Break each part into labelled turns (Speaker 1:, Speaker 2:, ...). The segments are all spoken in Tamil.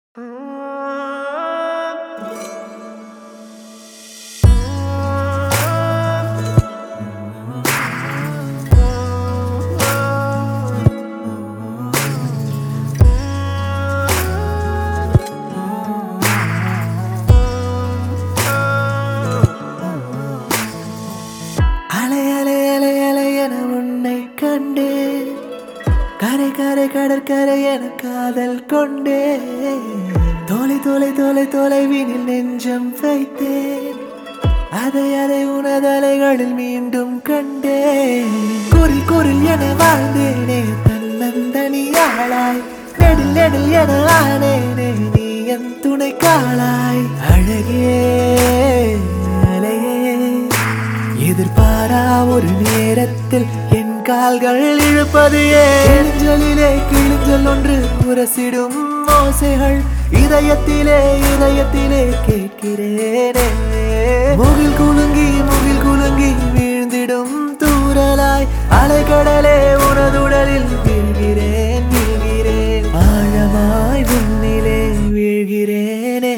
Speaker 1: அலை அலை அலை அலை என உன்னை கண்டே கரை கரை கடற்கரை என காதல் கொண்டே தொலை தொலை தொலை தொலைவினில் நெஞ்சம் வைத்தேன் அதை அதை உனதலைகளில் மீண்டும் கண்டே குரில் குரில் என வாழ்ந்தேனே தன்னந்தனியாளாய் நெடில் நெடில் என ஆனேனே நீ என் துணை காளாய் அழகே அலையே எதிர்பாரா ஒரு நேரத்தில் என் கால்கள் இழுப்பது ஏஞ்சலிலே கிழிஞ்சல் ஒன்று உரசிடும் ஓசைகள் இதயத்திலே இதயத்திலே கேட்கிறேனே முகில் குலுங்கி வீழ்ந்திடும் தூரலாய் அலைக்கடலே உனதுடலில் வீழ்கிறேன் வீழ்கிறேன் ஆழமாய் உன்னிலே வீழ்கிறேனே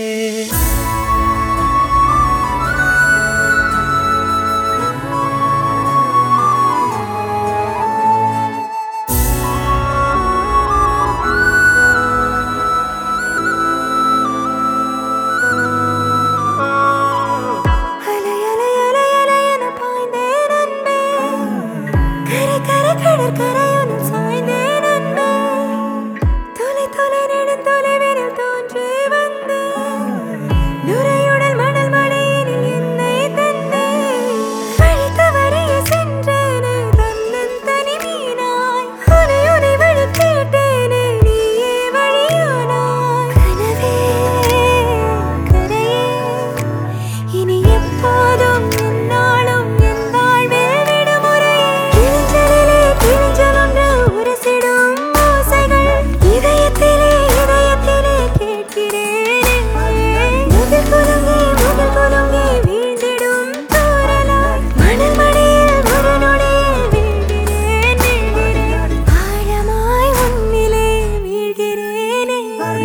Speaker 2: கடற்கரையுடன் சாய்ந்தேன் அன்பே தொலை தொலை நெடுந்தொலைவினில் தோன்றி வந்தேன் நுரையுடல் மணல் மழையினில் என்னை தந்தேன் வழி தவறிய சென்றேனே தன்னன் தனி மீனாய் உனை உனை வழி கேட்டேனே நீயே வழியானாய் கனவே கரையே இனி எப்போதும் என்னாலும் என் வாழ்வில் விடுமுறையே கிழிஞ்சலொன்று உரசிடும் ஓசைகள் இதயத்திலே இதயத்திலே கேட்கிறேனே முகில் குலுங்கி வீழ்ந்திடும் தூரலாய் மணல் மடியில் ஒரு நொடியில் வீழ்கிறேன் வீழ்கிறேன் ஆழமாய் உன்னிலே வீழ்கிறேனே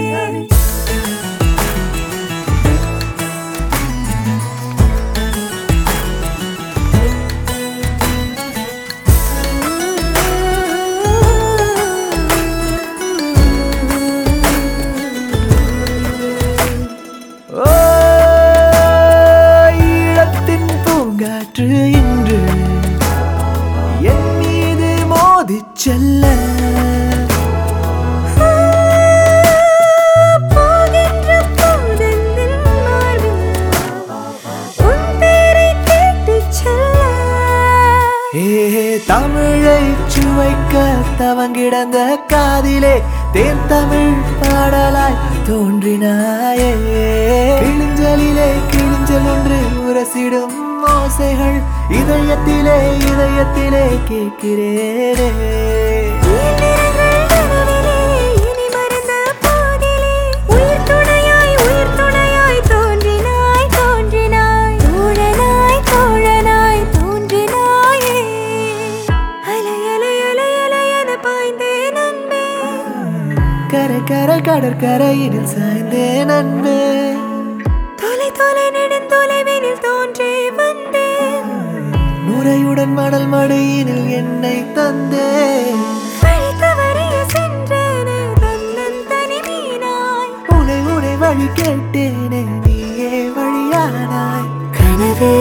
Speaker 1: ஈழத்தின் பூங்காற்று இன்று என் மீது மோதிச் செல்ல
Speaker 2: போகின்ற போதெந்தில் மார்பில் உன் பேரை கேட்டுச் செல்ல
Speaker 1: தமிழை சுவைக்க தவங்கிடந்த காதிலே தேன் தமிழ் பாடலாய் தோன்றினாயே கிழிஞ்சலிலே கிழிஞ்சல் ஒன்று உரசிடும் ஓசைகள் இதயத்திலே இதயத்திலே கேட்கிறேனே
Speaker 2: இனி மறந்த போதிலே உயிர் துணையாய் தோன்றினாய் தோன்றினாய் தோழனாய் தோழனாய் தோன்றினாயே அலை அலை அலை அலை என பாய்ந்தேன் அன்பே
Speaker 1: கரை கரை கடற்கரையினில் சாய்ந்தேன் அன்பே
Speaker 2: தொலை தொலை நெடுந்தொலைவினில் தோன்றி வந்தேன்
Speaker 1: நுரையுடன் மணல் மடியினில் என்னை தந்தேன்
Speaker 2: வழி தவறிய சென்றேனே தன்னன் தனி மீனாய்
Speaker 1: உனை உனை வழி கேட்டேனே நீயே வழியானாய்
Speaker 2: கனவே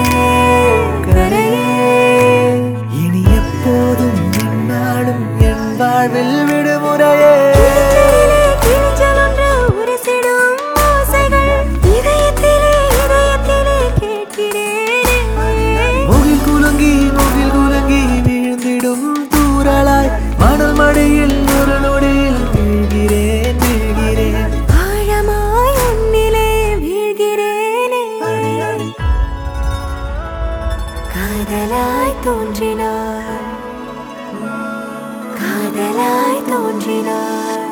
Speaker 2: கரையே
Speaker 1: இனி எப்போதும் என்னாலும் என் வாழ்வில் விடுமுறையே
Speaker 2: கிழிஞ்சலொன்று உரசிடும் ஓசைகள் இதயத்திலே இதயத்திலே கேட்கிறேனே
Speaker 1: முகில் குலுங்கி வீழ்ந்திடும் தூரலாய் மணல் மடியில் ஒரு நொடியில் வீழ்கிறேன் வீழ்கிறேன்
Speaker 2: ஆழமாய் உன்னிலே வீழ்கிறேனே காதலாய் தோன்றினாய் காதலாய் தோன்றினாய்